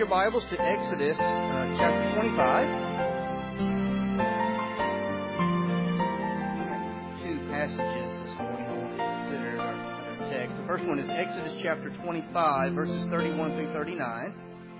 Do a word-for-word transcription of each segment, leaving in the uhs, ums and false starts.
your Bibles to Exodus uh, chapter twenty-five. Two passages this morning I want to consider our, our text. The first one is Exodus chapter twenty-five, verses thirty-one through thirty-nine.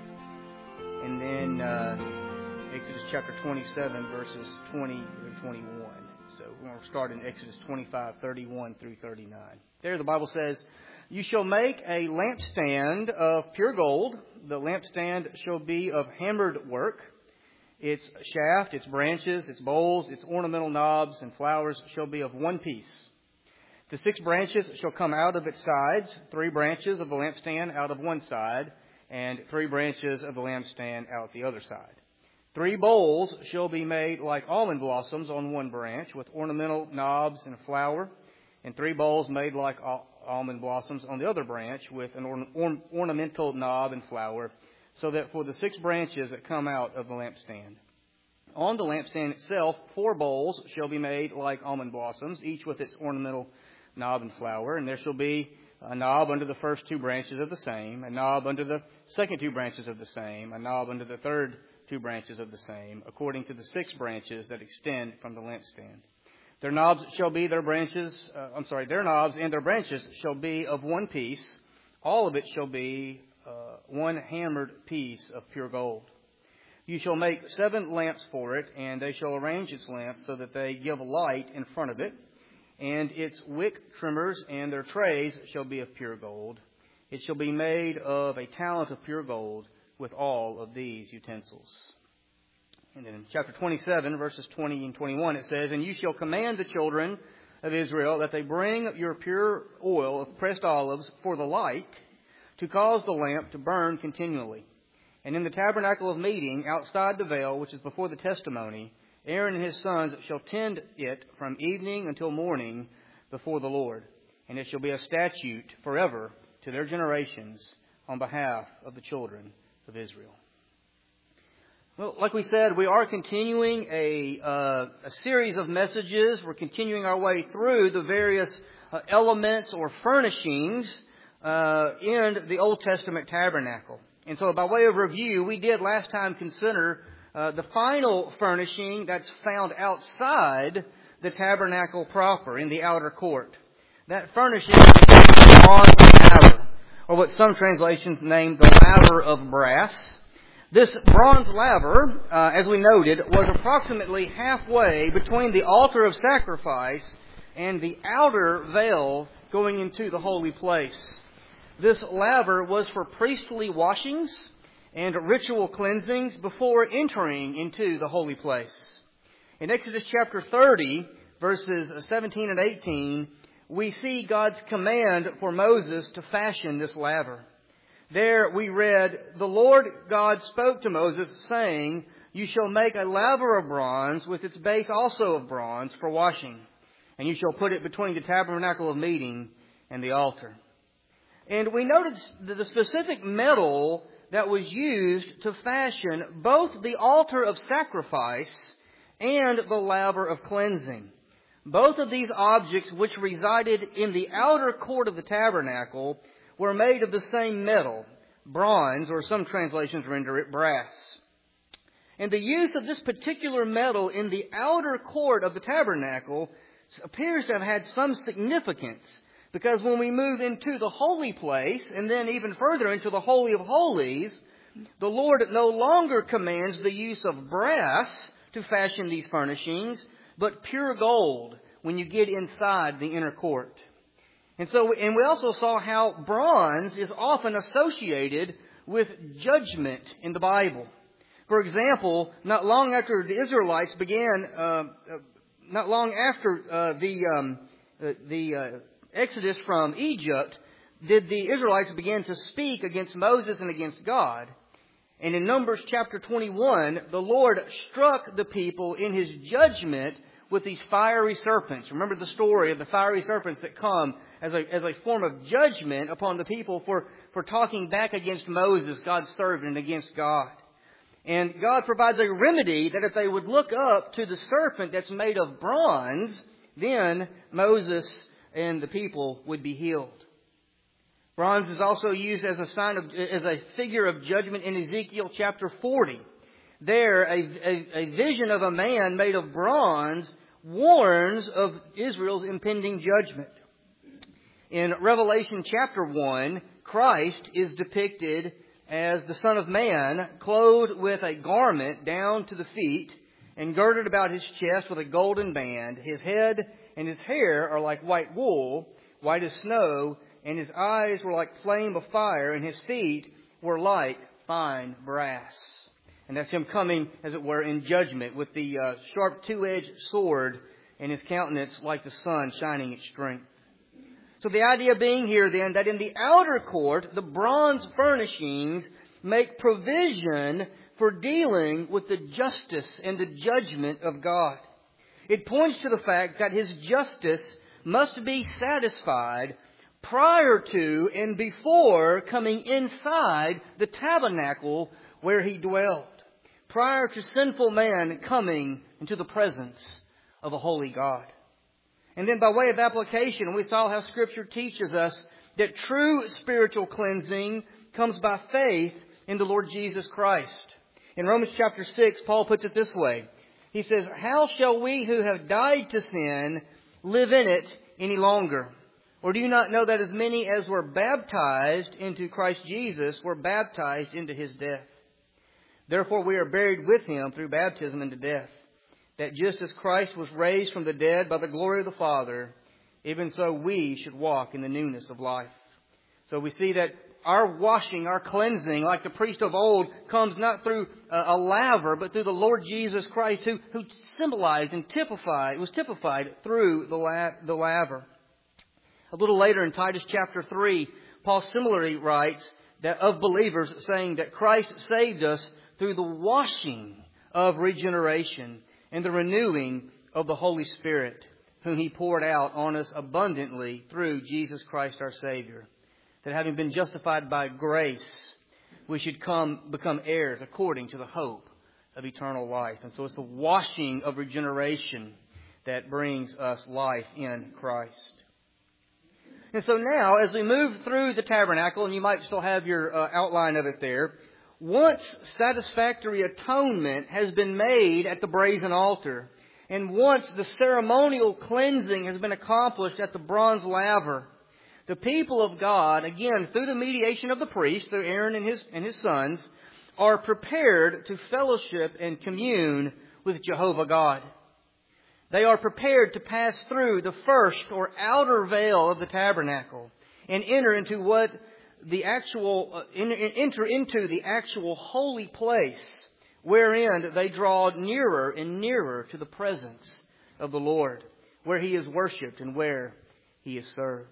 And then uh, Exodus chapter twenty-seven, verses twenty through twenty-one. So we're going to start in Exodus twenty-five, thirty-one through thirty-nine. There the Bible says, "You shall make a lampstand of pure gold. The lampstand shall be of hammered work. Its shaft, its branches, its bowls, its ornamental knobs and flowers shall be of one piece. The six branches shall come out of its sides, three branches of the lampstand out of one side, and three branches of the lampstand out the other side. Three bowls shall be made like almond blossoms on one branch, with ornamental knobs and a flower, and three bowls made like almond blossoms on the other branch, with an orn- orn- ornamental knob and flower, so that for the six branches that come out of the lampstand. On the lampstand itself, four bowls shall be made like almond blossoms, each with its ornamental knob and flower, and there shall be a knob under the first two branches of the same, a knob under the second two branches of the same, a knob under the third two branches of the same, according to the six branches that extend from the lampstand. Their knobs shall be their branches, uh, I'm sorry, their knobs and their branches shall be of one piece. All of it shall be uh, one hammered piece of pure gold. You shall make seven lamps for it, and they shall arrange its lamps so that they give light in front of it. And its wick trimmers and their trays shall be of pure gold. It shall be made of a talent of pure gold with all of these utensils." And then in chapter twenty-seven, verses twenty and twenty-one, it says, "And you shall command the children of Israel that they bring your pure oil of pressed olives for the light, to cause the lamp to burn continually. And in the tabernacle of meeting, outside the veil, which is before the testimony, Aaron and his sons shall tend it from evening until morning before the Lord. And it shall be a statute forever to their generations on behalf of the children of Israel." Well, like we said, we are continuing a, uh, a series of messages. We're continuing our way through the various uh, elements or furnishings uh, in the Old Testament tabernacle. And so by way of review, we did last time consider uh, the final furnishing that's found outside the tabernacle proper in the outer court. That furnishing is the bronze laver, or what some translations name the laver of brass. This bronze laver, uh, as we noted, was approximately halfway between the altar of sacrifice and the outer veil going into the holy place. This laver was for priestly washings and ritual cleansings before entering into the holy place. In Exodus chapter thirty, verses seventeen and eighteen, we see God's command for Moses to fashion this laver. There we read, "The Lord God spoke to Moses, saying, You shall make a laver of bronze, with its base also of bronze, for washing. And you shall put it between the tabernacle of meeting and the altar." And we noticed the specific metal that was used to fashion both the altar of sacrifice and the laver of cleansing. Both of these objects, which resided in the outer court of the tabernacle, were made of the same metal, bronze, or some translations render it brass. And the use of this particular metal in the outer court of the tabernacle appears to have had some significance, because when we move into the holy place, and then even further into the Holy of Holies, the Lord no longer commands the use of brass to fashion these furnishings, but pure gold when you get inside the inner court. And so, and we also saw how bronze is often associated with judgment in the Bible. For example, not long after the Israelites began, uh, uh, not long after uh, the um, uh, the uh, Exodus from Egypt, did the Israelites begin to speak against Moses and against God. And in Numbers chapter twenty-one, the Lord struck the people in His judgment with these fiery serpents. Remember the story of the fiery serpents that come as a, as a form of judgment upon the people for, for talking back against Moses, God's servant, and against God. And God provides a remedy that if they would look up to the serpent that's made of bronze, then Moses and the people would be healed. Bronze is also used as a sign of, as a figure of judgment in Ezekiel chapter forty. There, a, a, a vision of a man made of bronze warns of Israel's impending judgment. In Revelation chapter one, Christ is depicted as the Son of Man, clothed with a garment down to the feet and girded about his chest with a golden band. His head and his hair are like white wool, white as snow, and his eyes were like flame of fire, and his feet were like fine brass. And that's him coming, as it were, in judgment with the uh, sharp two-edged sword, and his countenance like the sun shining its strength. So the idea being here then that in the outer court, the bronze furnishings make provision for dealing with the justice and the judgment of God. It points to the fact that His justice must be satisfied prior to and before coming inside the tabernacle where He dwelled, prior to sinful man coming into the presence of a holy God. And then by way of application, we saw how Scripture teaches us that true spiritual cleansing comes by faith in the Lord Jesus Christ. In Romans chapter six, Paul puts it this way. He says, "How shall we who have died to sin live in it any longer? Or do you not know that as many as were baptized into Christ Jesus were baptized into His death? Therefore we are buried with Him through baptism into death, that just as Christ was raised from the dead by the glory of the Father, even so we should walk in the newness of life." So we see that our washing, our cleansing, like the priest of old, comes not through a laver, but through the Lord Jesus Christ, who, who symbolized and typified, was typified through the, la, the laver. A little later in Titus chapter three, Paul similarly writes that of believers, saying that Christ saved us through the washing of regeneration and the renewing of the Holy Spirit, whom He poured out on us abundantly through Jesus Christ our Savior. That having been justified by grace, we should come become heirs according to the hope of eternal life. And so it's the washing of regeneration that brings us life in Christ. And so now, as we move through the tabernacle, and you might still have your uh, outline of it there, once satisfactory atonement has been made at the brazen altar, and once the ceremonial cleansing has been accomplished at the bronze laver, the people of God, again, through the mediation of the priest, through Aaron and his, and his sons, are prepared to fellowship and commune with Jehovah God. They are prepared to pass through the first or outer veil of the tabernacle and enter into what the actual uh, enter into the actual holy place, wherein they draw nearer and nearer to the presence of the Lord, where He is worshipped and where He is served.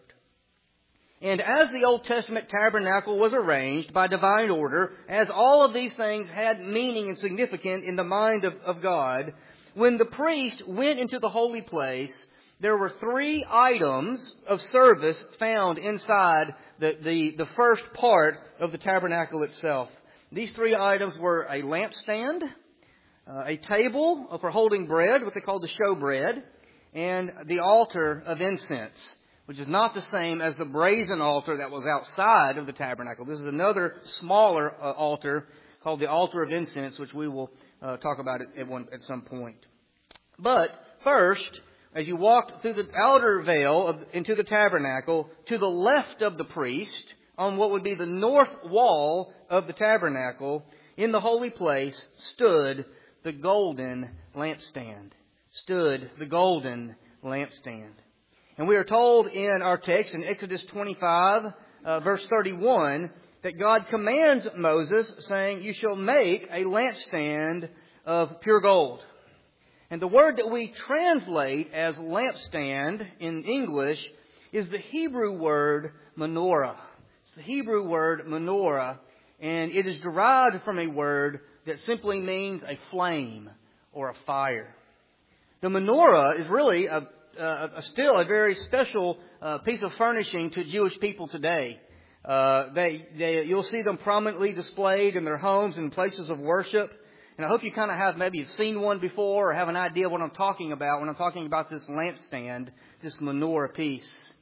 And as the Old Testament tabernacle was arranged by divine order, as all of these things had meaning and significance in the mind of, of God, when the priest went into the holy place, there were three items of service found inside the, the, the first part of the tabernacle itself. These three items were a lampstand, uh, a table for holding bread, what they called the showbread, and the altar of incense, which is not the same as the brazen altar that was outside of the tabernacle. This is another smaller uh, altar called the altar of incense, which we will uh, talk about at, one, at some point. But first, as you walked through the outer veil of, into the tabernacle, to the left of the priest, on what would be the north wall of the tabernacle, in the holy place, stood the golden lampstand. Stood the golden lampstand. And we are told in our text in Exodus twenty-five, uh, verse thirty-one, that God commands Moses, saying, "You shall make a lampstand of pure gold." And the word that we translate as lampstand in English is the Hebrew word menorah. It's the Hebrew word menorah, and it is derived from a word that simply means a flame or a fire. The menorah is really a Uh, still a very special uh, piece of furnishing to Jewish people today. Uh, they, they, you'll see them prominently displayed in their homes and places of worship. And I hope you kind of have maybe seen one before or have an idea of what I'm talking about when I'm talking about this lampstand, this menorah piece.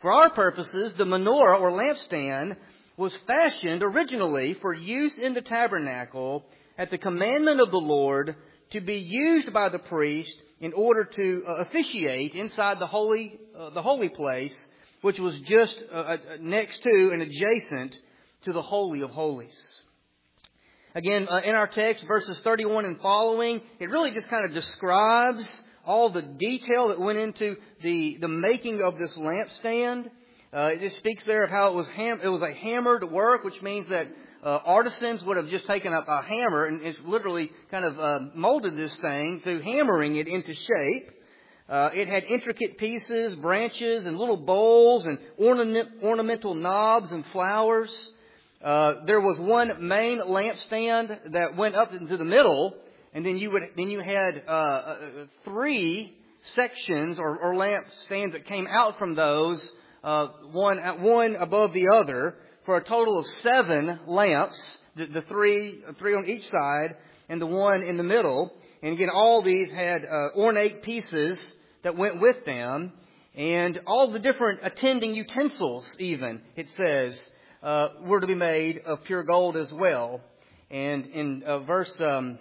For our purposes, the menorah or lampstand was fashioned originally for use in the tabernacle at the commandment of the Lord to be used by the priest in order to uh, officiate inside the holy uh, the holy place, which was just uh, uh, next to and adjacent to the Holy of Holies. Again, uh, in our text, verses thirty-one and following, it really just kind of describes all the detail that went into the, the making of this lampstand. Uh, it just speaks there of how it was ham- it was a hammered work, which means that uh, artisans would have just taken up a hammer and it's literally kind of uh, molded this thing through hammering it into shape. Uh, it had intricate pieces, branches, and little bowls, and ornament, ornamental knobs and flowers. Uh, there was one main lampstand that went up into the middle, and then you would then you had uh, uh, three sections or, or lampstands that came out from those, uh, one one above the other, for a total of seven lamps. The, the three three on each side, and the one in the middle. And again, all these had uh, ornate pieces that went with them, and all the different attending utensils, even it says, uh, were to be made of pure gold as well. And in uh, verse um,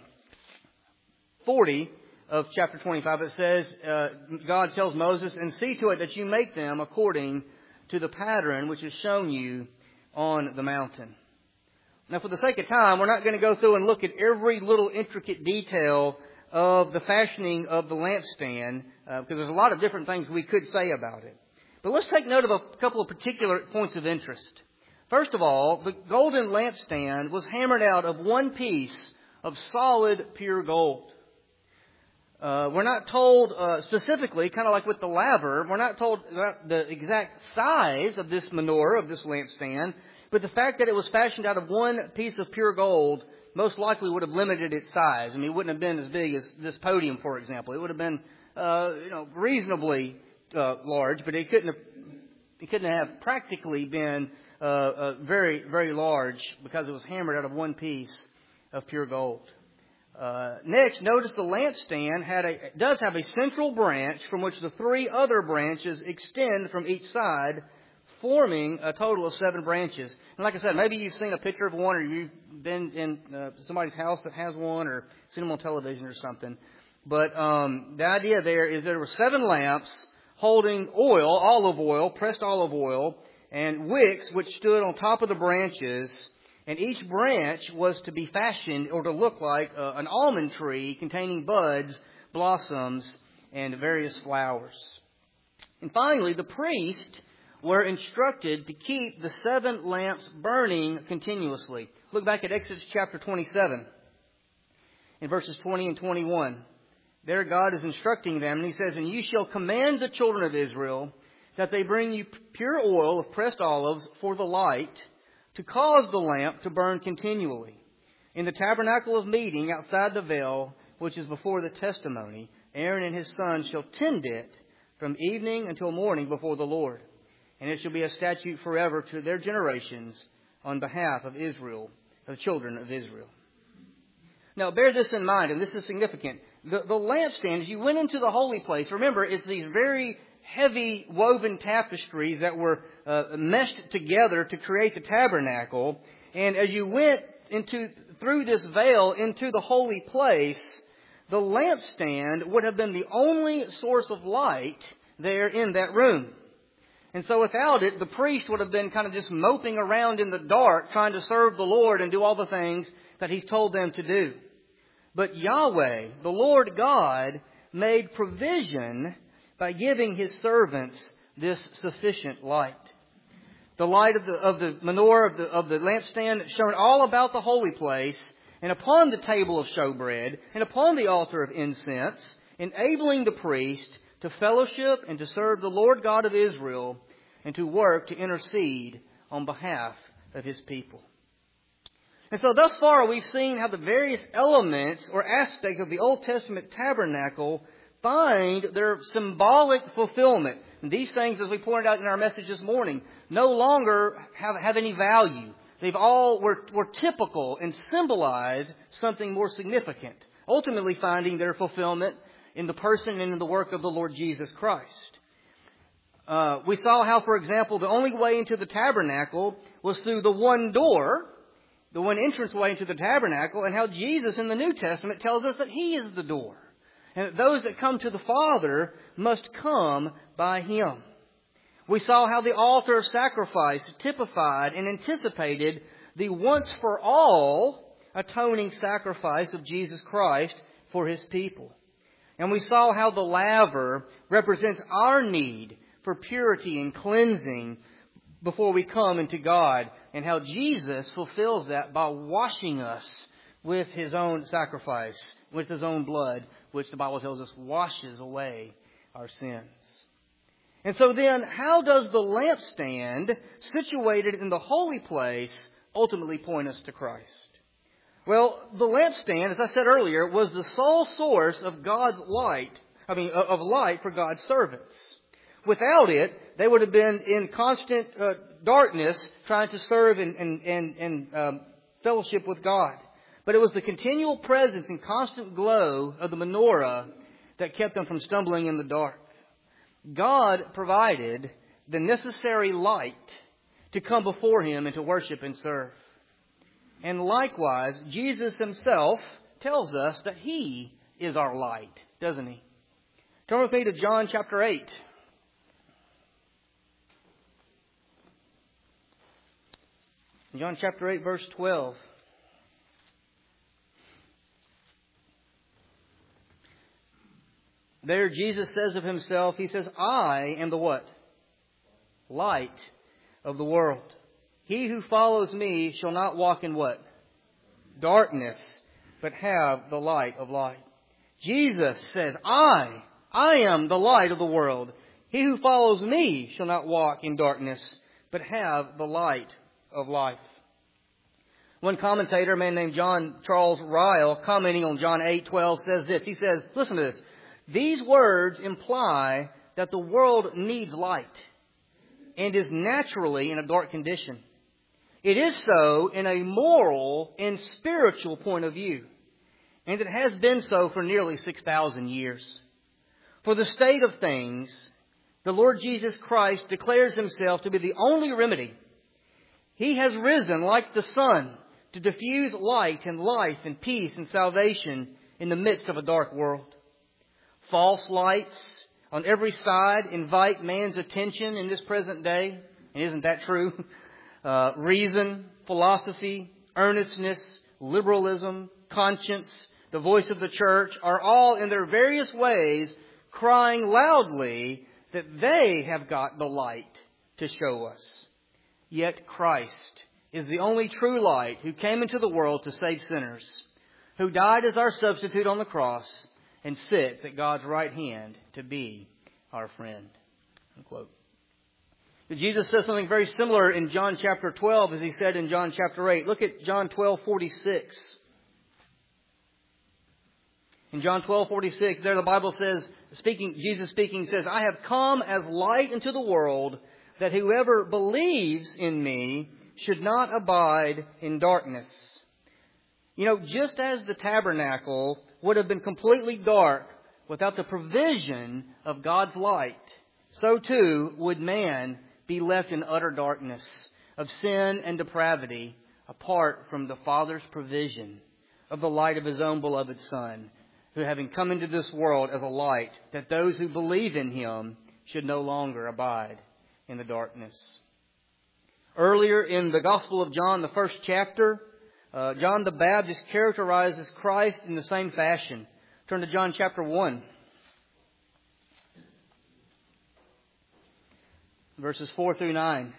forty of chapter twenty-five, it says, uh, God tells Moses, "And see to it that you make them according to the pattern which is shown you on the mountain." Now, for the sake of time, we're not going to go through and look at every little intricate detail of the fashioning of the lampstand, uh, because there's a lot of different things we could say about it. But let's take note of a couple of particular points of interest. First of all, the golden lampstand was hammered out of one piece of solid, pure gold. Uh, we're not told uh, specifically, kind of like with the laver, we're not told about the exact size of this menorah, of this lampstand, but the fact that it was fashioned out of one piece of pure gold most likely would have limited its size. I mean, it wouldn't have been as big as this podium, for example. It would have been, uh, you know, reasonably uh, large, but it couldn't have, it couldn't have practically been uh, uh, very, very large because it was hammered out of one piece of pure gold. Uh, next, notice the lampstand had a, does have a central branch from which the three other branches extend from each side, forming a total of seven branches. And like I said, maybe you've seen a picture of one, or you've been in uh, somebody's house that has one, or seen them on television or something. But um, the idea there is there were seven lamps holding oil, olive oil, pressed olive oil, and wicks which stood on top of the branches. And each branch was to be fashioned or to look like uh, an almond tree containing buds, blossoms, and various flowers. And finally, the priest were instructed to keep the seven lamps burning continuously. Look back at Exodus chapter twenty-seven in verses twenty and twenty-one. There God is instructing them, and He says, "And you shall command the children of Israel that they bring you pure oil of pressed olives for the light, to cause the lamp to burn continually. In the tabernacle of meeting outside the veil, which is before the testimony, Aaron and his sons shall tend it from evening until morning before the Lord. And it shall be a statute forever to their generations on behalf of Israel, of the children of Israel." Now, bear this in mind, and this is significant. The, the lampstand, as you went into the holy place, remember, it's these very heavy woven tapestries that were uh, meshed together to create the tabernacle. And as you went into through this veil into the holy place, the lampstand would have been the only source of light there in that room. And so without it, the priest would have been kind of just moping around in the dark, trying to serve the Lord and do all the things that He's told them to do. But Yahweh, the Lord God, made provision by giving His servants this sufficient light. The light of the, of the menorah, of the, of the lampstand, shone all about the holy place, and upon the table of showbread, and upon the altar of incense, enabling the priest to fellowship and to serve the Lord God of Israel, and to work to intercede on behalf of His people. And so thus far we've seen how the various elements or aspects of the Old Testament tabernacle find their symbolic fulfillment. And these things, as we pointed out in our message this morning, no longer have, have any value. They've all were, were typical and symbolized something more significant, ultimately finding their fulfillment in the person and in the work of the Lord Jesus Christ. Uh, we saw how, for example, the only way into the tabernacle was through the one door, the one entrance way into the tabernacle, and how Jesus in the New Testament tells us that He is the door. And that those that come to the Father must come by Him. We saw how the altar of sacrifice typified and anticipated the once-for-all atoning sacrifice of Jesus Christ for His people. And we saw how the laver represents our need for purity and cleansing before we come into God, and how Jesus fulfills that by washing us with His own sacrifice, with His own blood, which the Bible tells us washes away our sins. And so then, how does the lampstand situated in the holy place ultimately point us to Christ? Well, the lampstand, as I said earlier, was the sole source of God's light, I mean, of light for God's servants. Without it, they would have been in constant uh, darkness trying to serve and, and, and, and um, fellowship with God. But it was the continual presence and constant glow of the menorah that kept them from stumbling in the dark. God provided the necessary light to come before Him and to worship and serve. And likewise, Jesus Himself tells us that He is our light, doesn't He? Turn with me to John chapter eight. John chapter eight, verse twelve. There Jesus says of Himself, He says, I am the what? Light of the world. He who follows Me shall not walk in what? Darkness, but have the light of life. Jesus says, I, I am the light of the world. He who follows Me shall not walk in darkness, but have the light of life. One commentator, a man named John Charles Ryle, commenting on John eight twelve, says this. He says, listen to this. These words imply that the world needs light and is naturally in a dark condition. It is so in a moral and spiritual point of view, and it has been so for nearly six thousand years. For the state of things, the Lord Jesus Christ declares Himself to be the only remedy. He has risen like the sun to diffuse light and life and peace and salvation in the midst of a dark world. False lights on every side invite man's attention in this present day. And isn't that true? Uh, reason, philosophy, earnestness, liberalism, conscience, the voice of the church are all in their various ways crying loudly that they have got the light to show us. Yet Christ is the only true light who came into the world to save sinners, who died as our substitute on the cross and sits at God's right hand to be our friend. Unquote. But Jesus says something very similar in John chapter twelve as He said in John chapter eight. Look at John twelve forty-six. In John twelve forty-six, there the Bible says, speaking, Jesus speaking says, I have come as light into the world, that whoever believes in Me should not abide in darkness. You know, just as the tabernacle would have been completely dark without the provision of God's light, so too would man be left in utter darkness of sin and depravity apart from the Father's provision of the light of His own beloved Son, who having come into this world as a light, that those who believe in Him should no longer abide in the darkness. Earlier in the Gospel of John, the first chapter, uh, John the Baptist characterizes Christ in the same fashion. Turn to John chapter one. Verses four through nine.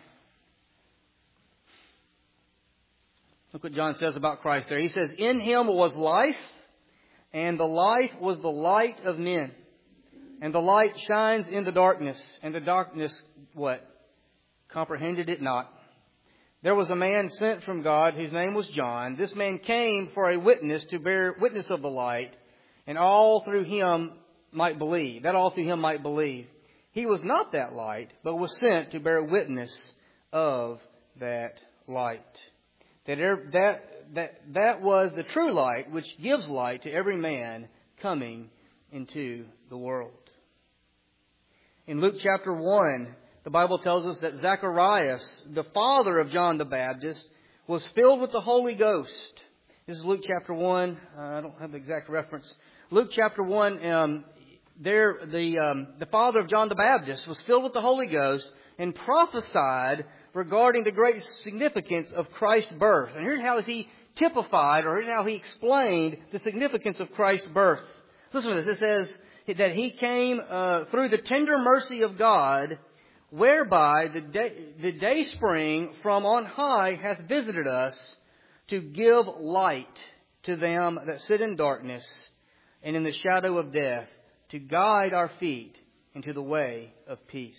Look what John says about Christ there. He says, in Him was life, and the life was the light of men. And the light shines in the darkness, and the darkness, what? Comprehended it not. There was a man sent from God, whose name was John. This man came for a witness, to bear witness of the light, and all through him might believe. That all through him might believe. He was not that light, but was sent to bear witness of that light. That that that that was the true light, which gives light to every man coming into the world. In Luke chapter one, the Bible tells us that Zacharias, the father of John the Baptist, was filled with the Holy Ghost. This is Luke chapter one. Uh, I don't have the exact reference. Luke chapter one, um, there the um, the father of John the Baptist was filled with the Holy Ghost and prophesied regarding the great significance of Christ's birth. And here's how he typified, or here's how he explained the significance of Christ's birth. Listen to this. It says that He came uh, through the tender mercy of God, whereby the day, the day spring from on high hath visited us, to give light to them that sit in darkness and in the shadow of death, to guide our feet into the way of peace.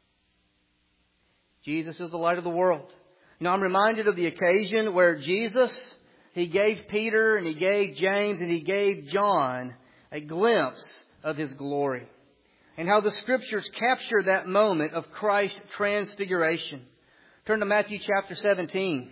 Jesus is the light of the world. You know, I'm reminded of the occasion where Jesus, He gave Peter and He gave James and He gave John a glimpse of His glory. And how the Scriptures capture that moment of Christ's transfiguration. Turn to Matthew chapter seventeen.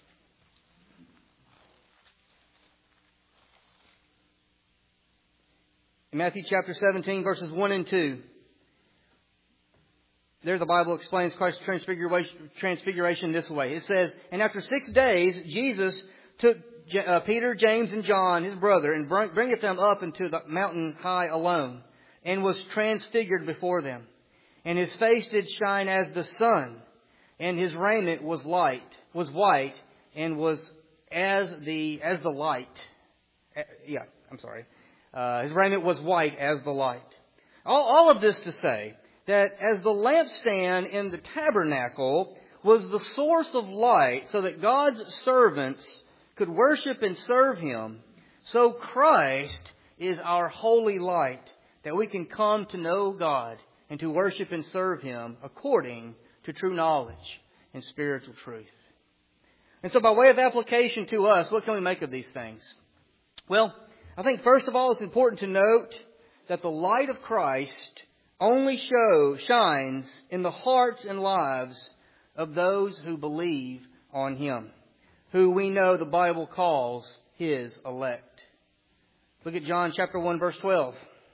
In Matthew chapter seventeen, verses one and two. There the Bible explains Christ's transfiguration, transfiguration this way. It says, "And after six days, Jesus took uh, Peter, James, and John, his brother, and bring, bringeth them up into the mountain high alone, and was transfigured before them. And His face did shine as the sun, and His raiment was light, was white, and was as the as the light." Uh, yeah, I'm sorry. Uh, his raiment was white as the light. All, all of this to say that as the lampstand in the tabernacle was the source of light so that God's servants could worship and serve Him, so Christ is our holy light, that we can come to know God and to worship and serve Him according to true knowledge and spiritual truth. And so by way of application to us, what can we make of these things? Well, I think first of all it's important to note that the light of Christ only show, shines in the hearts and lives of those who believe on Him, who we know the Bible calls His elect. Look at John chapter one, verse twelve.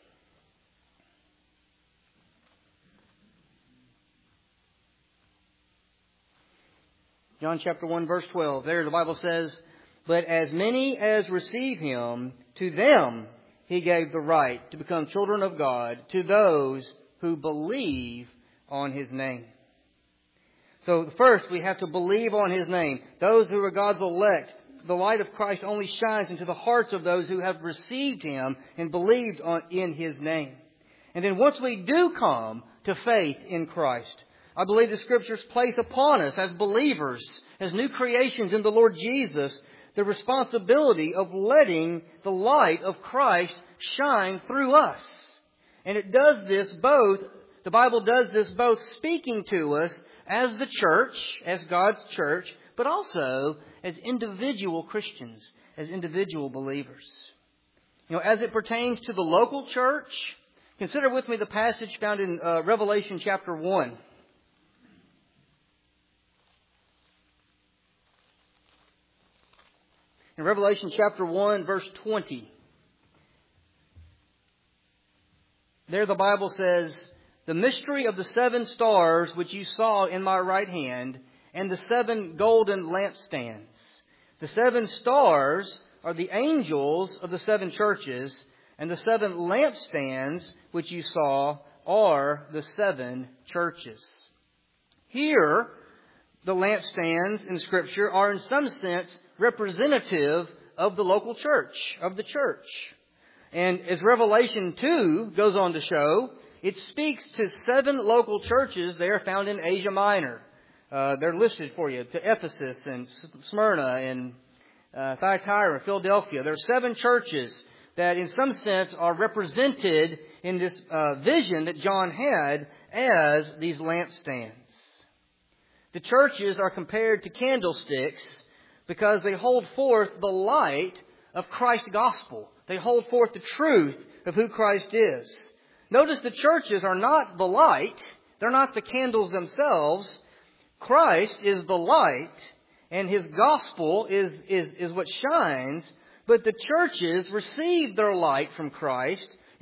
John chapter one, verse twelve. There the Bible says, "But as many as receive Him, to them He gave the right to become children of God, to those who believe on His name." So first we have to believe on His name. Those who are God's elect, the light of Christ only shines into the hearts of those who have received Him and believed on, in His name. And then once we do come to faith in Christ, I believe the Scriptures place upon us as believers, as new creations in the Lord Jesus, the responsibility of letting the light of Christ shine through us. And it does this both, the Bible does this both speaking to us as the church, as God's church, but also as individual Christians, as individual believers. You know, as it pertains to the local church, consider with me the passage found in uh, Revelation chapter one. In Revelation chapter one, verse twenty. There the Bible says, "The mystery of the seven stars which you saw in my right hand, and the seven golden lampstands. The seven stars are the angels of the seven churches, and the seven lampstands which you saw are the seven churches." Here, the lampstands in Scripture are in some sense representative of the local church, of the church. And as Revelation two goes on to show, it speaks to seven local churches there found in Asia Minor. Uh, they're listed for you, to Ephesus and Smyrna and uh, Thyatira, Philadelphia. There are seven churches that in some sense are represented in this uh, vision that John had as these lampstands. The churches are compared to candlesticks because they hold forth the light of Christ's gospel. They hold forth the truth of who Christ is. Notice the churches are not the light. They're not the candles themselves. Christ is the light, and His gospel is, is, is what shines. But the churches receive their light from Christ,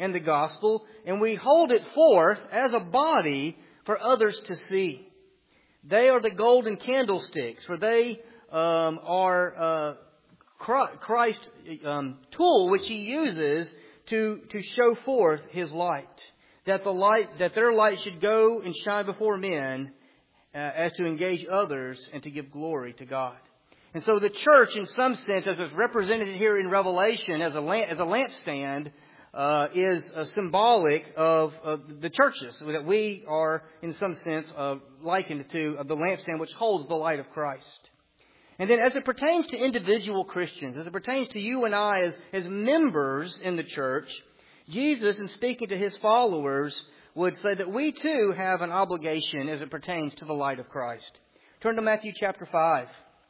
and the gospel, and we hold it forth as a body for others to see. They are the golden candlesticks, for they um, are uh, Christ's um, tool which He uses to to show forth His light. That the light, that their light should go and shine before men, uh, as to engage others and to give glory to God. And so the church, in some sense, as it's represented here in Revelation as a lamp, as a lampstand, uh, is uh, symbolic of, of the churches, that we are, in some sense, uh, likened to uh, the lampstand which holds the light of Christ. And then as it pertains to individual Christians, as it pertains to you and I as, as members in the church, Jesus, in speaking to His followers, would say that we too have an obligation as it pertains to the light of Christ. Turn to Matthew chapter five.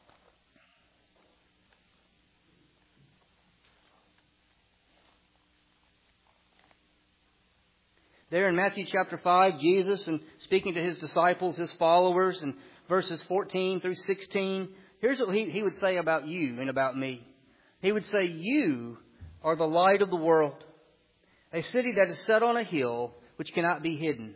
There in Matthew chapter five, Jesus, and speaking to His disciples, His followers, in verses fourteen through sixteen, here's what he, he would say about you and about me. He would say, "You are the light of the world, a city that is set on a hill which cannot be hidden.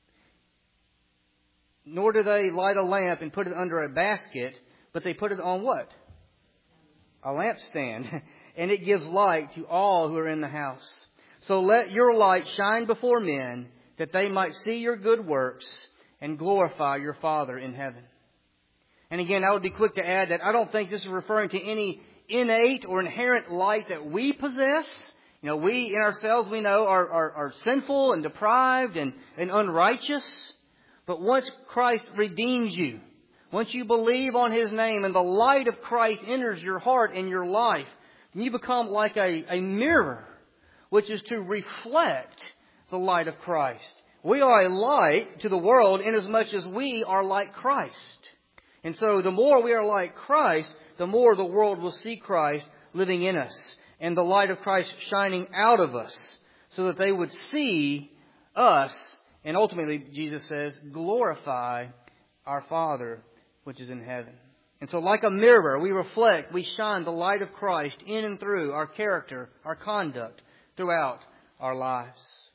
Nor do they light a lamp and put it under a basket, but they put it on" what? A lampstand. "And it gives light to all who are in the house. So let your light shine before men, that they might see your good works and glorify your Father in heaven." And again, I would be quick to add that I don't think this is referring to any innate or inherent light that we possess. You know, we in ourselves, we know, are, are, are sinful and deprived and, and unrighteous. But once Christ redeems you, once you believe on His name and the light of Christ enters your heart and your life, you become like a, a mirror, which is to reflect the light of Christ. We are a light to the world inasmuch as we are like Christ. And so the more we are like Christ, the more the world will see Christ living in us and the light of Christ shining out of us, so that they would see us and ultimately, Jesus says, glorify our Father which is in heaven. And so like a mirror, we reflect, we shine the light of Christ in and through our character, our conduct, throughout our lives.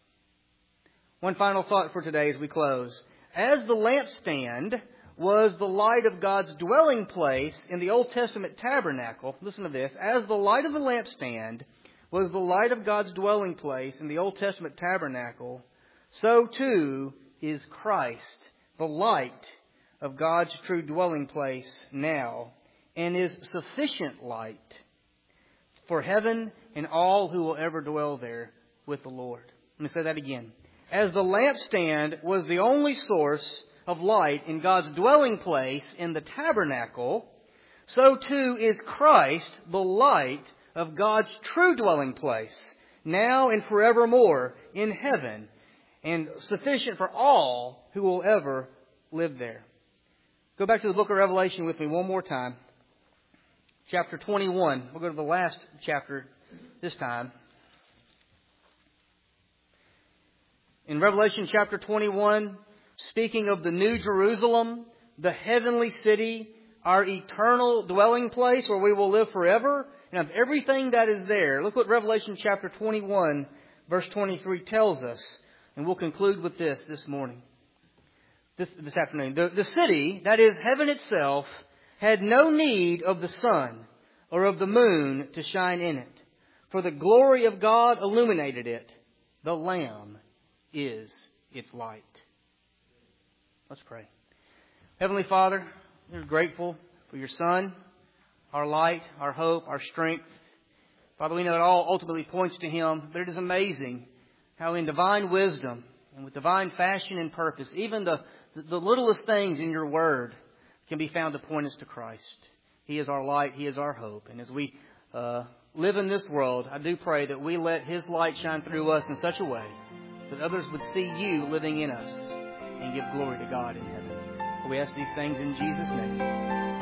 One final thought for today as we close. As the lampstand was the light of God's dwelling place in the Old Testament tabernacle, listen to this, as the light of the lampstand was the light of God's dwelling place in the Old Testament tabernacle, so too is Christ, the light of God's true dwelling place now, and is sufficient light for heaven and all who will ever dwell there with the Lord. Let me say that again. As the lampstand was the only source of light in God's dwelling place in the tabernacle, so too is Christ the light of God's true dwelling place, now and forevermore in heaven, and sufficient for all who will ever live there. Go back to the book of Revelation with me one more time. Chapter twenty-one. We'll go to the last chapter this time. In Revelation chapter twenty-one, speaking of the New Jerusalem, the heavenly city, our eternal dwelling place where we will live forever, and of everything that is there. Look what Revelation chapter twenty-one, verse twenty-three tells us. And we'll conclude with this this morning, this, this afternoon. The, the city, that is heaven itself, had no need of the sun or of the moon to shine in it, for the glory of God illuminated it. The Lamb is its light. Let's pray. Heavenly Father, we're grateful for your Son, our light, our hope, our strength. Father, we know it all ultimately points to Him, but it is amazing how in divine wisdom and with divine fashion and purpose, even the, the littlest things in your Word can be found to point us to Christ. He is our light. He is our hope. And as we uh, live in this world, I do pray that we let His light shine through us in such a way that others would see you living in us and give glory to God in heaven. We ask these things in Jesus' name.